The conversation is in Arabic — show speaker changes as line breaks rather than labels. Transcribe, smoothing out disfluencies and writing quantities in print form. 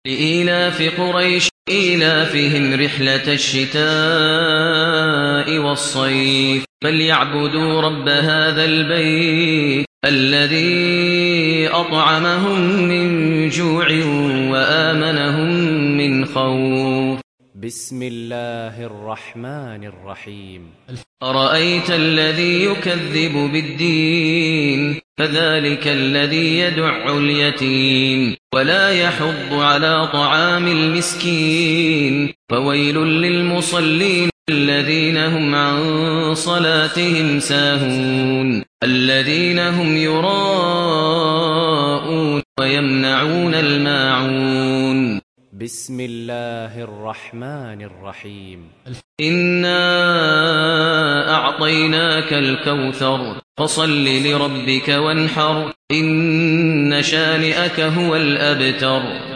لإيلاف قريش إيلافهم رحلة الشتاء والصيف فليعبدوا رب هذا البيت الذي أطعمهم من جوع وآمنهم من خوف.
بسم الله الرحمن الرحيم.
أرأيت الذي يكذب بالدين فذلك الذي يدع اليتيم ولا يحض على طعام المسكين فويل للمصلين الذين هم عن صلاتهم ساهون الذين هم يراءون ويمنعون الماعون.
بسم الله الرحمن الرحيم.
إنا أعطيناك الكوثر فصل لربك وانحر إن شانئك هو الأبتر.